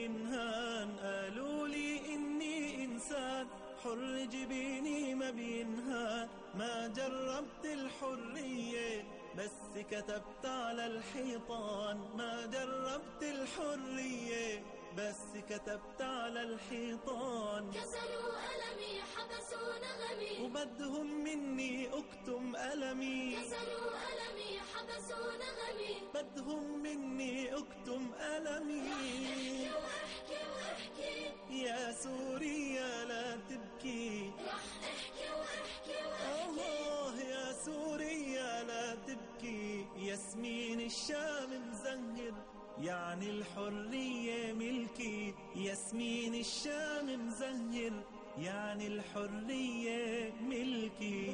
بينهان، قالوا لي إني إنسان حر جبيني ما بينهان. ما جربت الحرية بس كتبت على الحيطان، ما جربت الحرية بس كتبت على الحيطان. كسروا ألمي حبسوا نغمي وبدهم مني أكتم ألمي، كسروا ألمي حبسوا نغمي، بدهم مني أكتم ألمي. احكي واحكي واحكي يا سوريا لا تبكي، رح احكي واحكي واحكي. الله يا سوريا لا تبكي. ياسمين الشام مزهر يعني الحرية ملكي، ياسمين الشام مزهر يعني الحرية ملكي.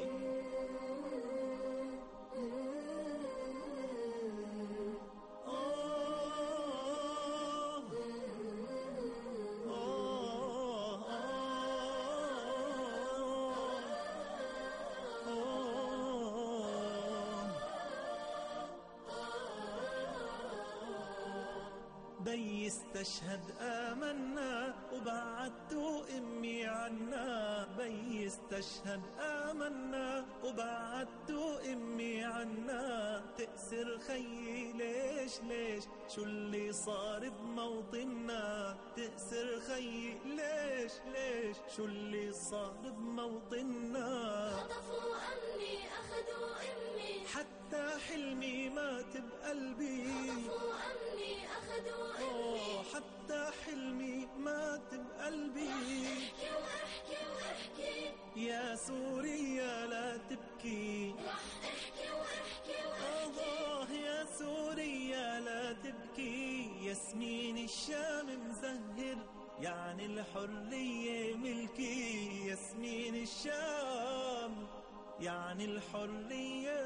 بي استشهد آمنا وبعدتوا أمي عنا، بي استشهد آمنا وبعدتوا أمي عنا. تأسر خيي ليش ليش شو اللي صار بموطننا، تأسر خيي ليش ليش شو اللي صار بموطننا. خطفوا أمني أخذوا أمي، حتى حلمي مات بقلبي، خطفوا أمني أخذوا أمي، حتى حلمي مات بقلبي. احكي واحكي واحكي يا سوريا لا تبكي، رح احكي واحكي واحكي. الله يا سوريا لا تبكي. ياسمين الشام مزهر يعني الحرية ملكي، ياسمين الشام يعني الحرية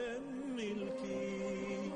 ملكي.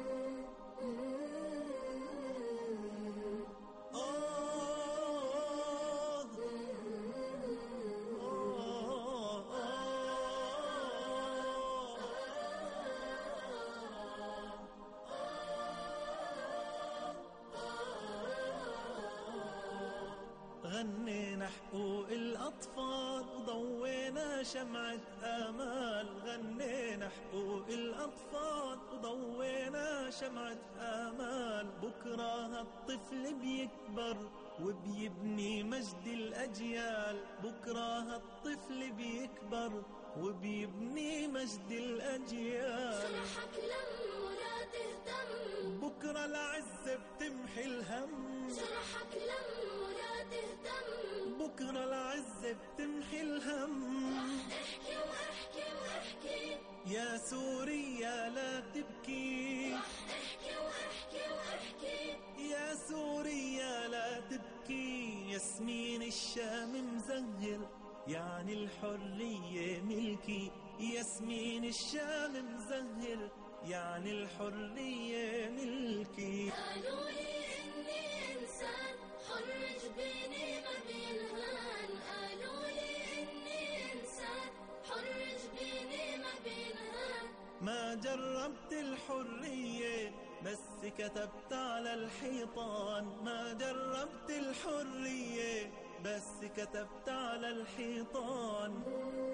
غنينا حقوق الأطفال وضوينا شمعة آمال، غنينا حقوق الأطفال وضوينا شمعة آمال. بكرة هالطفل بيكبر وبيبني مجد الأجيال، بكرة هالطفل بيكبر وبيبني مجد الأجيال. جرحك لم ولا تهتم، بكرة العزة بتمحي الهم، جرحك لم ولا تهتم. بكرة العزة بتمحي الهم. احكي واحكي واحكي يا سوريا لا تبكي، احكي واحكي واحكي. يا سوريا لا تبكي. ياسمين الشام مزهر يعني الحرية ملكي، ياسمين الشام مزهر يعني الحرية ملكي. قالوا لي إني إنسان حر جبيني ما بينهان، قالوا لي إني إنسان حر جبيني ما بينهان. ما جربت الحرية بس كتبت على الحيطان، ما جربت الحرية بس كتبت على الحيطان.